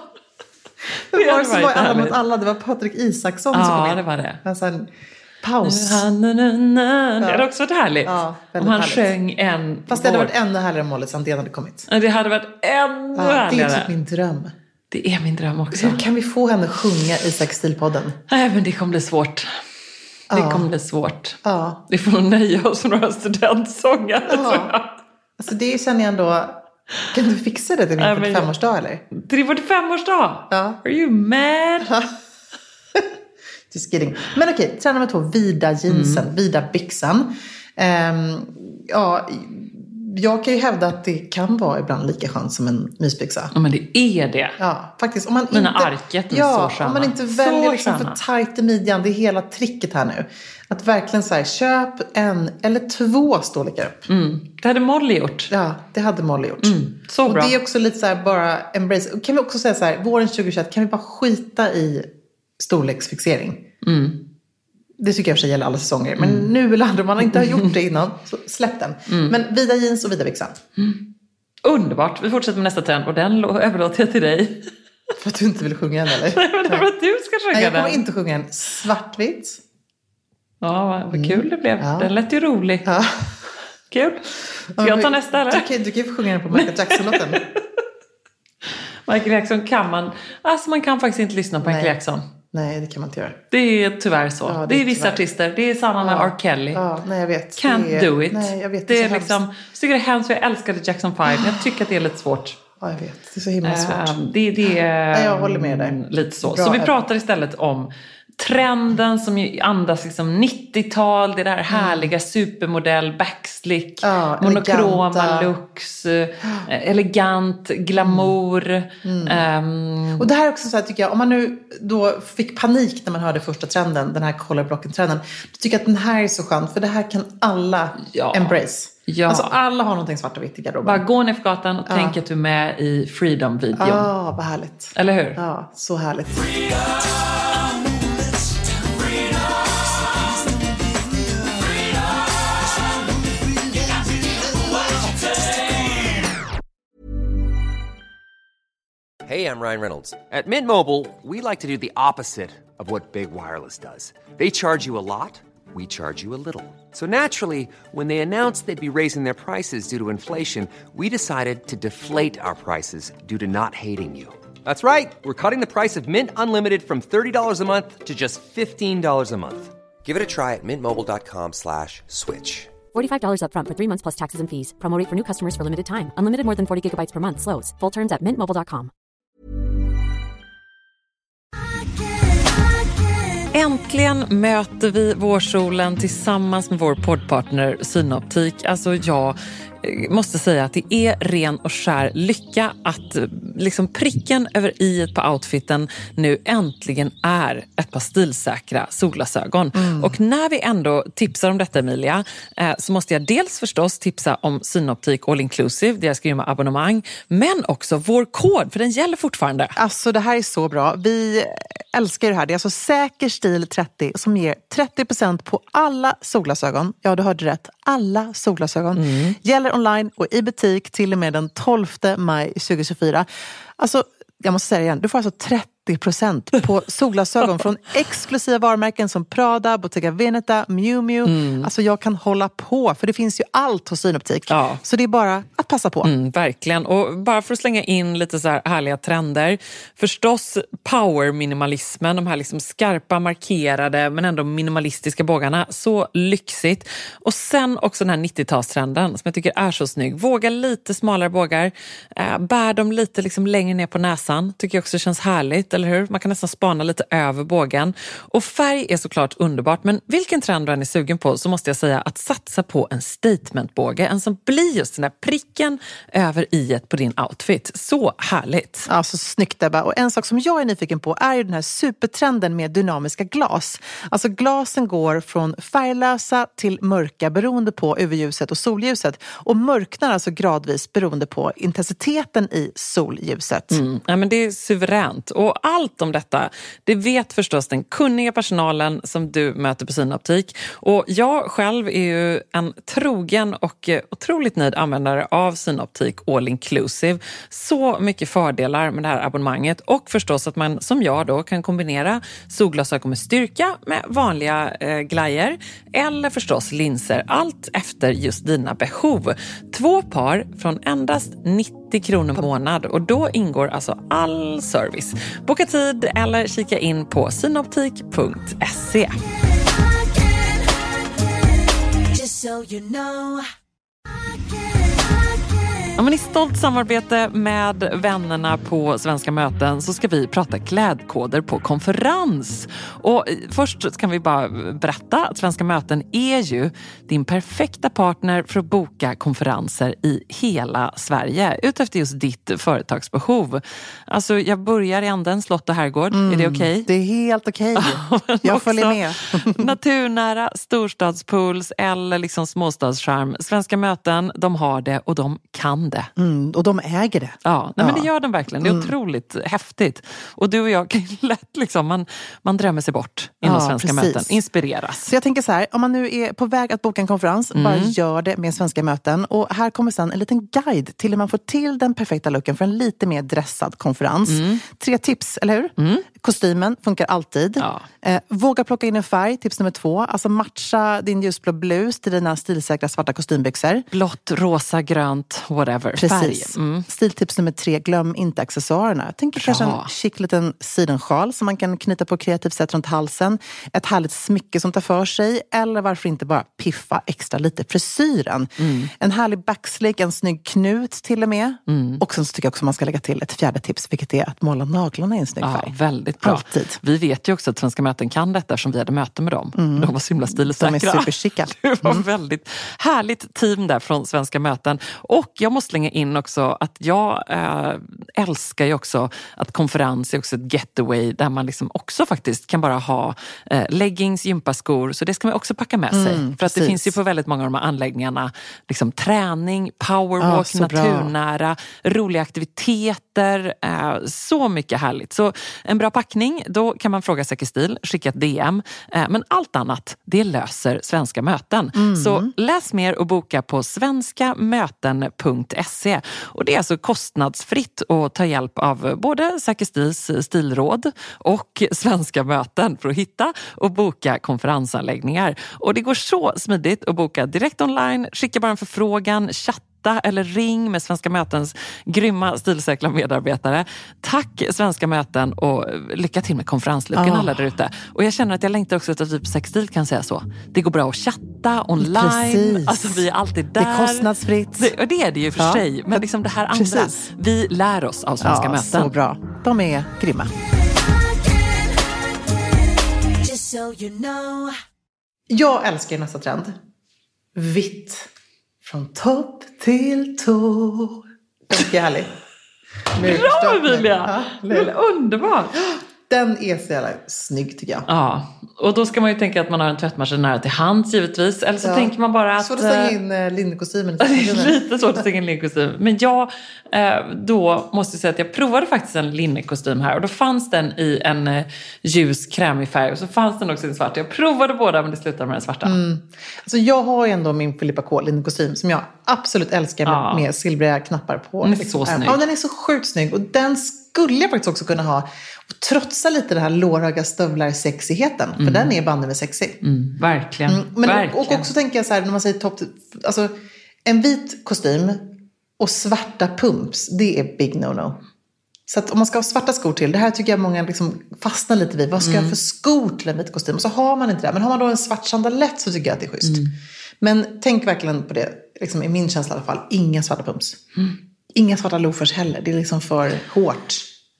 Det var som var alla mot alla. Det var Patrik Isaksson ja, som kom in. Ja, det var det. Alltså en paus. Ja. Det hade också varit härligt. Ja, om han härligt. Sjöng en... Fast det hade varit ännu härligare om Molly Sandén hade kommit. Ja, det hade varit ännu ja, härligare. Det är typ min dröm. Det är min dröm också. Hur kan vi få henne sjunga i Sextilpodden? Nej, men det kommer bli svårt. Det ja. kommer bli svårt. Ja. Vi får nog nöja oss med några studentsångare. Ja. Alltså det känner jag ändå... Kan du fixa det till min fyrtiofemårsdag eller? Till din fyrtiofemårsdag? Ja. Are you mad? Just kidding. Men okej, trend nummer två. Vida jeansen. Mm. Vida byxan. Um, ja, jag kan ju hävda att det kan vara ibland lika skönt som en mysbyxa. Ja, men det är det. Ja, faktiskt. Om man Mina inte, arket är ja, så sköna. Om man inte väljer liksom för tajt i midjan. Det är hela tricket här nu. Att verkligen så här, köp en eller två storlekar upp. Mm. Det hade Molly gjort. Ja, det hade Molly gjort. Mm. Så bra. Och det är också lite så här, bara embrace. Kan vi också säga så här, våren tjugohundratjugoett, kan vi bara skita i storleksfixering? Mm. Det tycker jag för sig gäller alla säsonger. Men mm. nu eller andra, om man inte har gjort det innan, så släpp den. Mm. Men vida jeans och vida byxan. Mm. Underbart. Vi fortsätter med nästa trend. Och den överlåter jag till dig. För att du inte vill sjunga den, eller? Nej, men för att du ska sjunga den. Nej, jag kommer inte sjunga en svartvitt. Ja, vad, vad kul det blev. Ja. Den lät ju rolig. Ja. Kul. Ska jag ta nästa, eller? Du kan, du kan ju få sjunga den på Michael Jackson-låten. Michael Jackson kan man... Alltså man kan faktiskt inte lyssna på Michael Jackson. Nej, det kan man inte göra. Det är tyvärr så. Ja, det, det är vissa tyvärr. artister. Det är samma med ja. R. Kelly. Ja, nej, jag vet. Can't det är, do it. Nej, jag vet. Det, det är, är liksom... Jag tycker det är hemskt. Jag älskade Jackson five. Men jag tycker att det är lite svårt. Ja, jag vet. Det är så himla svårt. Uh, det, det är... Nej, jag håller med dig. Lite så. Bra, så vi pratar istället om trenden som ju andas liksom nittiotal, det där härliga supermodell, backslick, ja, monokroma eleganta. looks, eh, elegant, glamour. Mm. Mm. Um, och det här är också så här, tycker jag, om man nu då fick panik när man hörde första trenden, den här colorblocken-trenden, då tycker jag att den här är så skön, för det här kan alla ja. embrace. Ja. Alltså alla har någonting svart och vitt i garderoben. Bara gå ner för gatan och ja. tänk att du är med i Freedom-videon. Ja, vad härligt. Eller hur? Ja, så härligt. Hey, I'm Ryan Reynolds. At Mint Mobile, we like to do the opposite of what Big Wireless does. They charge you a lot, we charge you a little. So naturally, when they announced they'd be raising their prices due to inflation, we decided to deflate our prices due to not hating you. That's right. We're cutting the price of Mint Unlimited from thirty dollars a month to just fifteen dollars a month. Give it a try at mintmobile.com slash switch. forty-five dollars up front for three months plus taxes and fees. Promo rate for new customers for limited time. Unlimited more than forty gigabytes per month. Slows full terms at mint mobile dot com. Äntligen möter vi vårsolen tillsammans med vår poddpartner Synoptik. Alltså jag måste säga att det är ren och skär lycka att liksom pricken över i på outfiten nu äntligen är ett par stilsäkra solglasögon. Mm. Och när vi ändå tipsar om detta, Emilia, eh, så måste jag dels förstås tipsa om Synoptik All Inclusive, deras grymma abonnemang, men också vår kod, för den gäller fortfarande. Alltså det här är så bra. Vi älskar det här. Det är alltså Säker stil trettio som ger trettio procent på alla solglasögon. Ja, du hörde rätt. Alla solglasögon. Mm. Gäller online och i butik till och med den tolfte maj tjugohundratjugofyra. Alltså, jag måste säga det igen. Du får alltså trettio procent på solglasögon från exklusiva varumärken som Prada, Bottega Veneta, Miu Miu. Mm. Alltså jag kan hålla på, för det finns ju allt hos Synoptik. Ja. Så det är bara att passa på. Mm, verkligen. Och bara för att slänga in lite så här härliga trender. Förstås power-minimalismen, de här liksom skarpa, markerade men ändå minimalistiska bågarna. Så lyxigt. Och sen också den här nittiotalstrenden som jag tycker är så snygg. Våga lite smalare bågar. Äh, bär dem lite liksom längre ner på näsan. Tycker jag också känns härligt. fint, eller hur? Man kan nästan spana lite över bågen. Och färg är såklart underbart, men vilken trend du än är sugen på så måste jag säga att satsa på en statementbåge. En som blir just den där pricken över i-et på din outfit. Så härligt. Ja, så snyggt Ebba. Och en sak som jag är nyfiken på är ju den här supertrenden med dynamiska glas. Alltså glasen går från färglösa till mörka beroende på U V-ljuset och solljuset. Och mörknar alltså gradvis beroende på intensiteten i solljuset. Mm. Ja, men det är suveränt. Och allt om detta, det vet förstås den kunniga personalen som du möter på Synoptik. Och jag själv är ju en trogen och otroligt nöjd användare av Synoptik All Inclusive. Så mycket fördelar med det här abonnemanget. Och förstås att man som jag då kan kombinera solglasögon med styrka med vanliga eh, glajer. Eller förstås linser. Allt efter just dina behov. Två par från endast nittio kronor per månad. Och då ingår alltså all service. Boka tid eller kika in på synoptik punkt se. Ja, men i stolt samarbete med vännerna på Svenska möten så ska vi prata klädkoder på konferens. Och först kan vi bara berätta att Svenska möten är ju din perfekta partner för att boka konferenser i hela Sverige utefter just ditt företagsbehov. Alltså jag börjar i änden slott och herrgård. Mm, är det okej? Okay? Det är helt okej. Okay. Jag följer med. Naturnära, storstadspools eller liksom småstadscharm. Svenska möten, de har det och de kan det. Mm, och de äger det. Ja, nej, ja. Men det gör de verkligen. Det är mm. otroligt häftigt. Och du och jag kan lätt liksom, man, man drömmer sig bort inom ja, Svenska precis. Möten. Inspireras. Så jag tänker så här, om man nu är på väg att boka en konferens, mm. bara gör det med Svenska möten. Och här kommer sen en liten guide till hur man får till den perfekta looken för en lite mer dressad konferens. Mm. Tre tips, eller hur? Mm. Kostymen funkar alltid. Ja. Eh, våga plocka in en färg, tips nummer två. Alltså matcha din ljusblå blus till dina stilsäkra svarta kostymbyxor. Blått, rosa, grönt, whatever. Precis. Mm. Stiltips nummer tre, glöm inte accessoarerna. Tänk kanske en chic liten sidensjal som man kan knyta på kreativt sätt runt halsen. Ett härligt smycke som tar för sig. Eller varför inte bara piffa extra lite frisyren. Mm. En härlig backslick, en snygg knut till och med. Mm. Och sen så tycker jag också man ska lägga till ett fjärde tips, vilket är att måla naglarna i en snygg färg. Ja, väldigt bra. Alltid. Vi vet ju också att Svenska möten kan detta som vi hade möte med dem. Mm. De var så himla stilsäkra. De är superchicka. Det var mm. väldigt härligt team där från Svenska möten. Och jag måste slänga in också att jag äh, älskar ju också att konferens är också ett getaway där man liksom också faktiskt kan bara ha äh, leggings, gympaskor. Så det ska man också packa med sig. Mm, För att det finns ju på väldigt många av de här anläggningarna liksom träning, powerwalk, ja, naturnära, bra. Roliga aktiviteter. Äh, så mycket härligt. Så en bra packning, då kan man fråga Säker Stil, skicka ett D M. Äh, men allt annat, det löser Svenska möten. Mm. Så läs mer och boka på svenska möten punkt se. Och det är alltså kostnadsfritt att ta hjälp av både Säker Stils stilråd och Svenska möten för att hitta och boka konferensanläggningar. Och det går så smidigt att boka direkt online, skicka bara en förfrågan, chatta eller ring med Svenska mötens grymma stilsäkra medarbetare. Tack Svenska möten och lycka till med konferenslucken oh. alla där ute. Och jag känner att jag längtar också att typ Säker Stil kan säga så. Det går bra att chatta online. Precis. Alltså vi är alltid där. Det är kostnadsfritt. Det, och det är det ju för ja. sig. Men liksom det här andra, precis. Vi lär oss av Svenska ja, möten. Så bra. De är grymma. Jag älskar nästa trend. Vitt. Från topp till tå. Det är härligt. Bra Emilia! Ja, det är underbart. Den är så jävla snygg tycker jag. Ja, och då ska man ju tänka att man har en tvättmaskin nära till hands givetvis. Eller så ja. tänker man bara att... Svårt att stänga in äh, linnekostymen. Lite svårt att stänga in linnekostym. Men jag äh, då måste säga att jag provade faktiskt en linnekostym här. Och då fanns den i en äh, ljus krämig färg. Och så fanns den också i en svart. Jag provade båda men det slutade med den svarta. Mm. Alltså jag har ju ändå min Filippa K linnekostym som jag absolut älskar med, ja. med silvriga knappar på. Den är liksom. så snygg. Ja, den är så sjukt snygg. Och den skulle jag faktiskt också kunna ha och trotsa lite den här lårhöga stövlar sexigheten. Mm. För den är bandet med sexy. Mm, verkligen. Mm, men verkligen. Och också tänker jag så här, när man säger topp... Alltså, en vit kostym och svarta pumps, det är big no-no. Så att om man ska ha svarta skor till, det här tycker jag många liksom fastnar lite vid. Vad ska mm. jag för skor till en vit kostym? Och så har man inte det. Men har man då en svart sandalett så tycker jag att det är schysst. Mm. Men tänk verkligen på det, liksom i min känsla i alla fall, inga svarta pumps. Mm. Inga svarta loafers heller, det är liksom för hårt.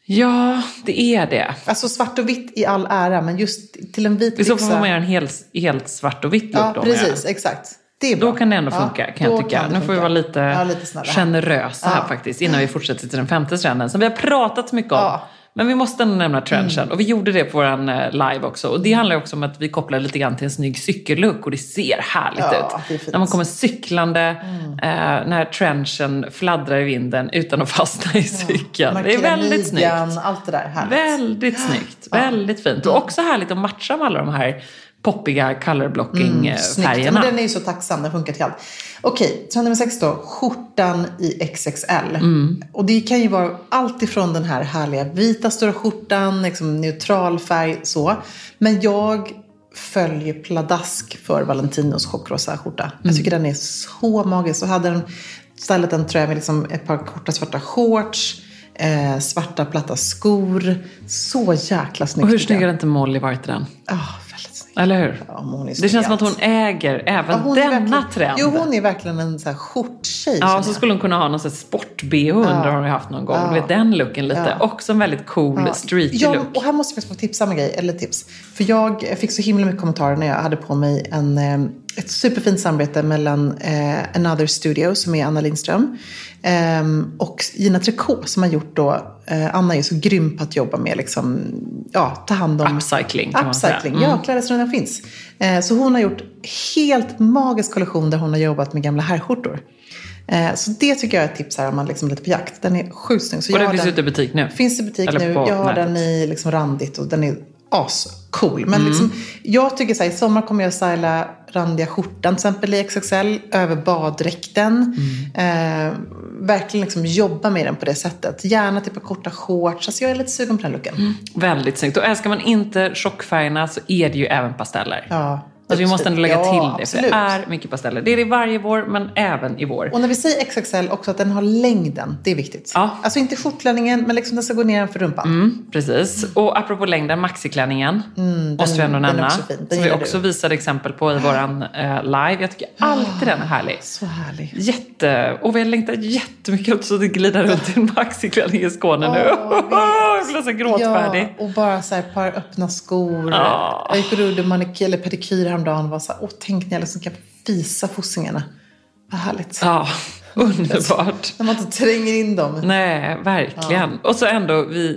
Ja, det är det. Alltså svart och vitt i all ära, men just till en vit I så byxa. fall får man göra en helt, helt svart och vitt look. Ja, då precis, exakt. Det är bra. Då kan det ändå funka, ja, kan jag tycka. Kan nu får vi vara lite, ja, lite generösa här ja. faktiskt, innan vi fortsätter till den femte trenden som vi har pratat mycket om. Ja. Men vi måste ändå nämna trenchen. Mm. Och vi gjorde det på våran live också. Och det handlar också om att vi kopplar lite grann till en snygg cykellook. Och det ser härligt ja, ut. När man kommer cyklande, mm. eh, när trenchen fladdrar i vinden utan att fastna i cykeln. Ja, det är väldigt snyggt. Allt det där härligt. Väldigt snyggt. Ja. Väldigt fint. Och också härligt att matcha med alla de här poppiga colorblocking-färgerna. Mm, men den är ju så tacksam, den funkar till allt. Okej, trend nummer sex då. Skjortan i X X L. Mm. Och det kan ju vara allt ifrån den här härliga vita stora skjortan, liksom neutral färg, så. Men jag följer pladask för Valentinos chockrosa skjorta. Mm. Jag tycker den är så magisk. Så hade den stället den tror jag med liksom ett par korta svarta shorts, eh, svarta platta skor. Så jäkla snyggt. Och hur snygg har inte Molly varit i den? Ja, oh, väldigt snygg. Eller hur? Ja, det känns som att hon äger även ja, denna trend. Jo, hon är verkligen en så här skjorttjej. Ja, så skulle hon kunna ha någon sån sport-B H under, ja. Har hon haft någon gång. Ja. Du vet, den looken lite. Ja. Också en väldigt cool ja. streety ja, look. Och här måste jag faktiskt få tipsa med grej, eller tips. För jag fick så himla mycket kommentarer när jag hade på mig en, ett superfint samarbete mellan eh, Another Studio, som är Anna Lindström, eh, och Gina Tricot, som har gjort då, eh, Anna är så grym på att jobba med liksom, ja, ta hand om upcycling, kan man säga. Mm. Ja, klädesrundan finns. Eh, så hon har gjort helt magisk kollektion där hon har jobbat med gamla herrskjortor. Eh, så det tycker jag är ett tips här om man liksom är lite på jakt. Den är sjukt snygg. Så och jag den finns den, ute i butik nu? Finns i butik eller nu. Jag har nätet. Den i liksom randigt och den är ascool. Men mm. liksom, jag tycker så här, i sommar kommer jag att styla randiga skjortan till exempel i X X L över baddräkten. Mm. Eh, verkligen liksom jobba med den på det sättet. Gärna typ av korta shorts. Alltså jag är lite sugen på den looken. Mm. Väldigt snyggt. Och älskar man inte tjockfärgerna så är det ju även pasteller. Ja. Alltså vi måste ändå lägga ja, till det, absolut. för det är mycket pasteller. Det är det varje vår, men även i vår. Och när vi säger X X L också, att den har längden, det är viktigt. Ja. Alltså inte skjortklänningen, men liksom den ska gå ner för rumpan. Mm, precis. Och apropå längden, maxiklänningen mm, måste vi ändå nämna. Som vi också du. visade exempel på i våran eh, live. Jag tycker alltid den är härlig. Så härlig. Jätte, och vi har längtat jättemycket åt så det glider runt i en maxiklänning i Skåne nu. Jag blir så gråtfärdig. Ja, och bara så här ett par öppna skor. Ja. Jag gick och rodde manikyr eller pedikyr häromdagen och var så här, åh, tänk när jag liksom kan visa fossingarna. Vad härligt. Ja, underbart. När man inte tränger in dem. Nej, verkligen. Ja. Och så ändå, vi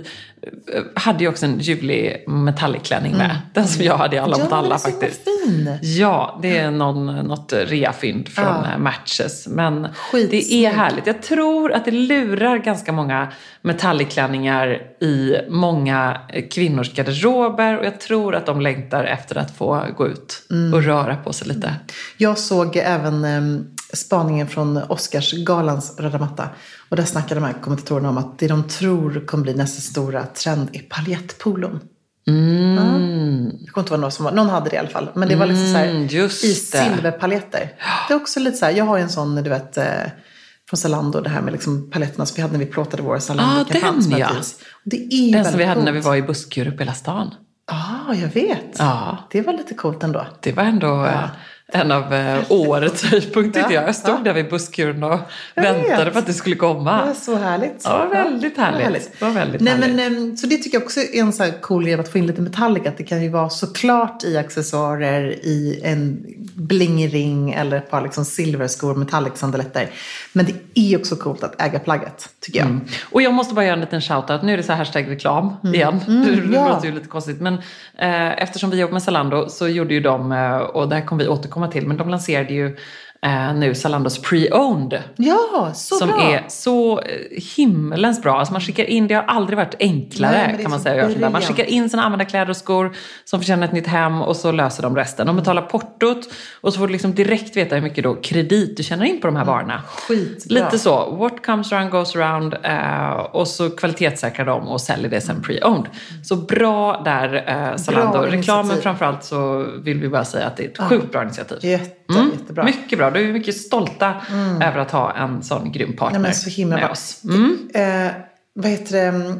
hade ju också en ljuvlig metallicklänning med. Mm. Den som jag hade i Alla ja, mot alla faktiskt. Fin. Ja, det är någon, något reafynd från ja. Matches. Men Skitsnygg. Det är härligt. Jag tror att det lurar ganska många metallicklänningar i många kvinnors garderober. Och jag tror att de längtar efter att få gå ut mm. och röra på sig lite. Jag såg även eh, spaningen från Oscarsgalans röda matta. Och där snackade de här kommentatorerna om att det de tror kommer bli nästa stora trend är paljettpolon. Mm. Ja. Jag kommer inte vara någon som var, någon hade det i alla fall. Men det var liksom så här, mm, just i det. silverpaljetter. Det är också lite så här, jag har ju en sån, du vet, eh, från Zalando, det här med liksom paletterna som vi hade när vi plåtade vår Zalando-kampanj. Ah, den ja. Det är den som vi hade coolt. När vi var i busskur uppe i hela stan. Ja, ah, jag vet. Ja. Det var lite coolt ändå. Det var ändå... Ja. En av eh, årets höjdpunkt tyckte jag. Jag stod ja. där vid busskuren och jag väntade vet. på att det skulle komma. Det var så härligt. Ja, väldigt ja, härligt. härligt. Det var väldigt Nej, härligt. Men, så det tycker jag också är en så här cool grej att få in lite metallic. Att det kan ju vara såklart i accessoarer, i en blingring eller ett par liksom silverskor, metallic sandaletter. Men det är också coolt att äga plagget, tycker jag. Mm. Och jag måste bara göra en liten shoutout. Nu är det så här hashtag reklam mm. igen. Mm, det ja. låter ju lite konstigt. Men eh, eftersom vi jobbar med Zalando så gjorde ju de, eh, och det här kommer vi återkomma till, men de lanserade ju Uh, nu Zalandos pre-owned. Ja, så som bra. Som är så himmelens bra. Alltså man skickar in, det har aldrig varit enklare. Nej, kan man säga. Brilliant. Man skickar in sina använda kläder och skor som förtjänar ett nytt hem och så löser de resten. De betalar portot och så får du liksom direkt veta hur mycket då kredit du tjänar in på de här varorna. Skitbra. Lite så, what comes around goes around, uh, och så kvalitetssäkrar de och säljer det sen pre-owned. Så bra där, uh, Zalando. Bra reklamen framförallt, så vill vi bara säga att det är ett ah. sjukt bra initiativ. Jätte, mm. jättebra. Mycket bra. Du är mycket stolta mm. över att ha en sån grym partner. Nej, men så himla med bra. oss. Mm. Eh, vad heter det?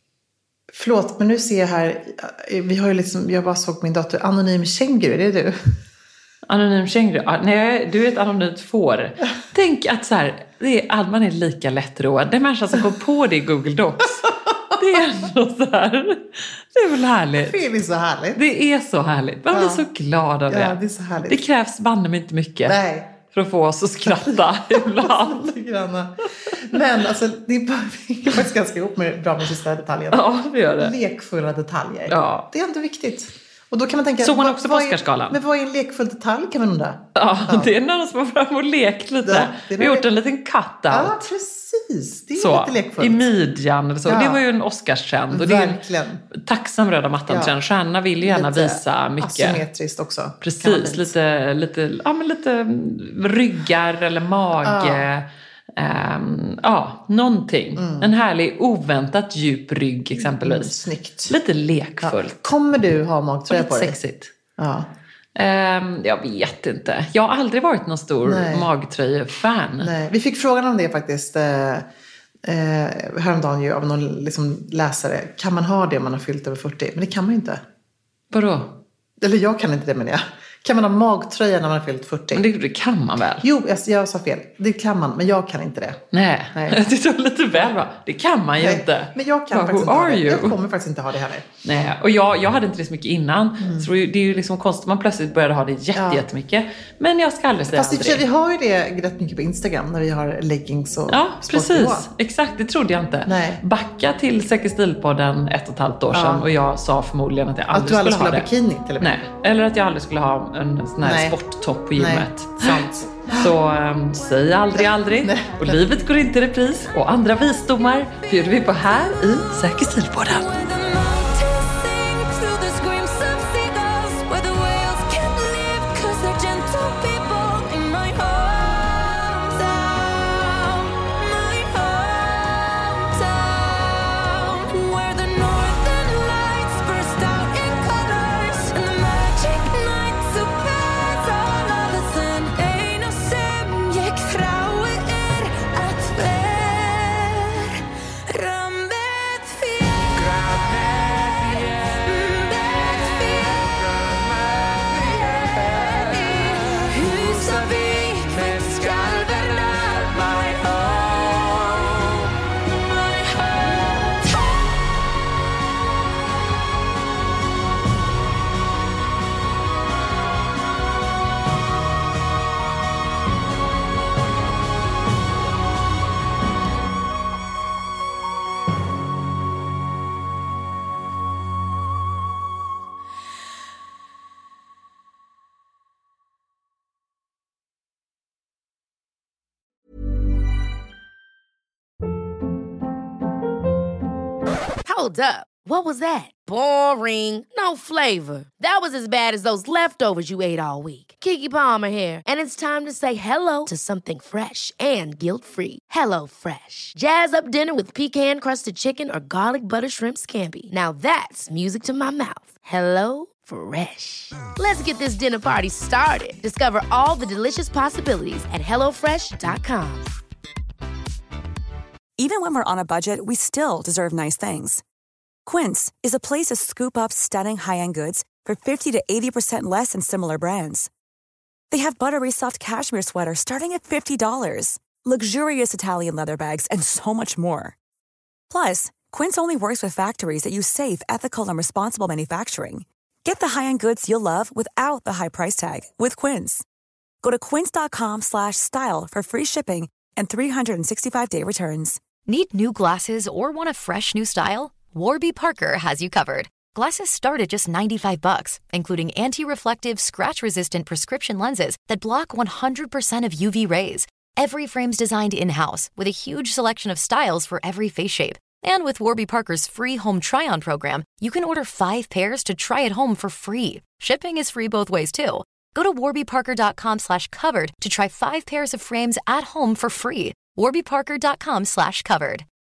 Förlåt, men nu ser jag här. Vi har ju liksom, jag bara såg min dator. Anonym känguru, det är du. Anonym känguru? Ah, nej, du är ett anonymt får. Tänk att så här, det är, man är lika lättroad. Det är människan som går på det i Google Docs. Det är ändå så här. Det är väl härligt. Det är så härligt. Det är så härligt. Man blir Ja. så glad av det. Ja, det är så härligt. Det krävs banne mig inte mycket. Nej. För att få oss att skratta ibland. Men alltså, det är, bara, det är faktiskt ganska ihop med bra med sista detaljen. Ja, det gör det. Lekfulla detaljer. Ja. Det är ändå viktigt. Och då kan man tänka, såg man vad, också på vad är, Oscarsgalan? Men vad är en lekfull detalj, kan man undra? Ja, Ja. det är någon som har fram och lekt lite. Ja, det är Vi har när gjort vi- en liten cut-out. Ja, precis. Det är Så, lite lekfullt. i midjan eller så. Ja. Det var ju en Oscarstrend. Och det är Verkligen. en tacksam röda mattan-trend. Ja. Stjärnorna vill ju gärna Lite visa mycket. asymmetriskt också. Kan vara Precis, fint. lite, lite, ja, men lite ryggar eller mage. Ehm, ja, någonting. En härlig oväntat djup rygg exempelvis. Mm, snyggt. Lite Ja. lekfullt. Kommer du ha Och magtröja lite på dig? sexigt. Ja. Ehm, jag vet inte. Jag har aldrig varit någon stor Nej. magtröjefan. Nej. Vi fick frågan om det faktiskt eh, eh, häromdagen ju, av någon liksom, läsare. Kan man ha det om man har fyllt över fyrtio? Men det kan man ju inte. Vadå? Eller jag kan inte det, men jag. Kan man ha magtröja när man har fyllt fyrtio? Men det, det kan man väl? Jo, jag, jag sa fel. Det kan man, men jag kan inte det. Nej, Nej. det var lite väl bra. Det kan man ju Nej, inte. men jag kan Well, faktiskt who inte ha are det. you? Jag kommer faktiskt inte ha det heller. Nej, och jag, jag hade inte det så mycket innan. Mm. Så det är ju liksom konstigt man plötsligt började ha det jätte, Ja. jättemycket. Men jag ska aldrig säga Fast i och för sig, aldrig. vi har ju det rätt mycket på Instagram när vi har leggings och Ja, sportbh. precis. Exakt, det trodde jag inte. Nej. Backa till Säker stil-podden ett och ett halvt år sedan Ja. och jag sa förmodligen att jag aldrig Att du aldrig skulle skulle ha ha det. bikini till och med. Nej, eller att jag aldrig skulle ha en sån här Nej. sporttopp på Nej, gymmet. sant. Så um, säg aldrig aldrig. Nej. Och livet går inte i repris. Och andra visdomar bjuder vi på här i Säker stil-podden. Hold up. What was that? Boring. No flavor. That was as bad as those leftovers you ate all week. Keke Palmer here, and it's time to say hello to something fresh and guilt-free. Hello Fresh. Jazz up dinner with pecan-crusted chicken or garlic butter shrimp scampi. Now that's music to my mouth. Hello Fresh. Let's get this dinner party started. Discover all the delicious possibilities at hello fresh dot com. Even when we're on a budget, we still deserve nice things. Quince is a place to scoop up stunning high-end goods for fifty to eighty percent less than similar brands. They have buttery soft cashmere sweaters starting at fifty dollars, luxurious Italian leather bags, and so much more. Plus, Quince only works with factories that use safe, ethical, and responsible manufacturing. Get the high-end goods you'll love without the high price tag with Quince. Go to quince.com slash style for free shipping and three sixty-five day returns. Need new glasses or want a fresh new style? Warby Parker has you covered. Glasses start at just ninety-five bucks, including anti-reflective, scratch-resistant prescription lenses that block one hundred percent of U V rays. Every frame's designed in-house with a huge selection of styles for every face shape. And with Warby Parker's free home try-on program, you can order five pairs to try at home for free. Shipping is free both ways, too. Go to warbyparker.com slash covered to try five pairs of frames at home for free. warbyparker.com slash covered.